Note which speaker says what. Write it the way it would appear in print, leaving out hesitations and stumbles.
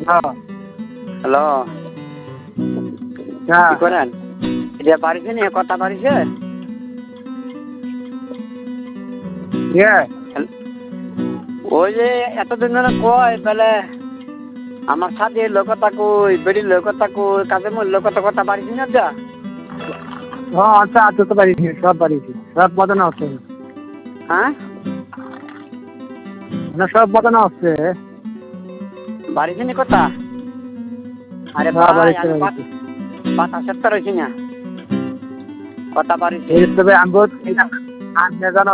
Speaker 1: হ্যাঁ
Speaker 2: হ্যালো
Speaker 1: হ্যাঁ
Speaker 2: কি করেন এটা পারিছে নি কথা পারিছে
Speaker 1: ইয়ে
Speaker 2: ওই যে এতদিন ধরে কয় তাহলে আমার সাথে লোকতা কই বেড়ির লোকতা কই কাজে মোর লোকতা কথা পারিছি না যা
Speaker 1: হ্যাঁ আচ্ছা আচ্ছা তো পারিছি সব পারিছি সব বাজানো হচ্ছে
Speaker 2: হ্যাঁ
Speaker 1: না সব বাজানো হচ্ছে
Speaker 2: পারিছে নি কথা আরে
Speaker 1: হ্যাঁ
Speaker 2: ভাই
Speaker 1: পারিছি
Speaker 2: আমি
Speaker 1: পারিছি
Speaker 2: পাতা সত্তর হয়েছি না কথা পারিছি
Speaker 1: এই তবে আমি বহুত আমি জানো